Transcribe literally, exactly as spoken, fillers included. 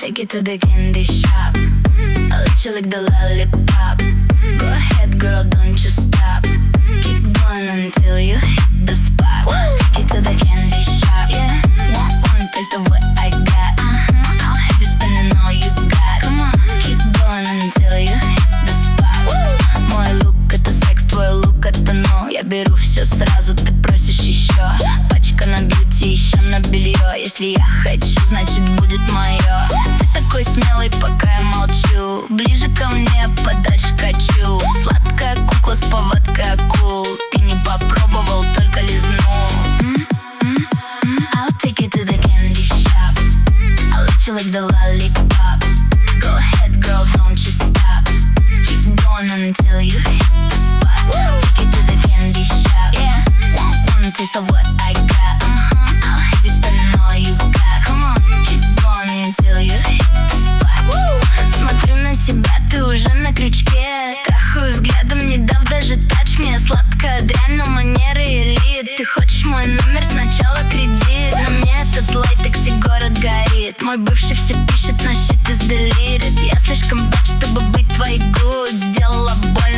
take you to the candy shop. I'll let you lick the lollipop. Go ahead girl, don't you stop. Keep going until you hit the spot. Take you to the candy shop, yeah. Want one taste of what I got. uh-huh. I'll have you spending all you got. Come on, keep going until you hit the spot. Мой лук это секс, твой лук это но. Я беру все сразу, ты просишь еще. Пачка на бьюти, еще на белье. Если я хочу, значит будет мое. Ты такой смелый, пока я молчу. Ближе ко мне, подальше качу. Сладкая кукла с повадкой акул. Ты не попробовал, только лизнул. I'll take you to the candy shop. I'll let you lick the lollipop. Go ahead girl, don't you stop. Keep going until you hit the spot. Take you to the candy shop, yeah. Want one taste of what I got. uh-huh. I'll have you spending all you got. Come on, keep going until you hit the spot. Смотрю на тебя, ты уже на крючке. Трахаю взглядом, не дав даже тач мне. Сладкая дрянь, но манеры элит. Ты хочешь мой номер, сначала кредит. На мне этот лайт, такси, город горит. Мой бывший все пишет, но shit is deleted. Я слишком бэд, чтобы быть твой good. Сделала больно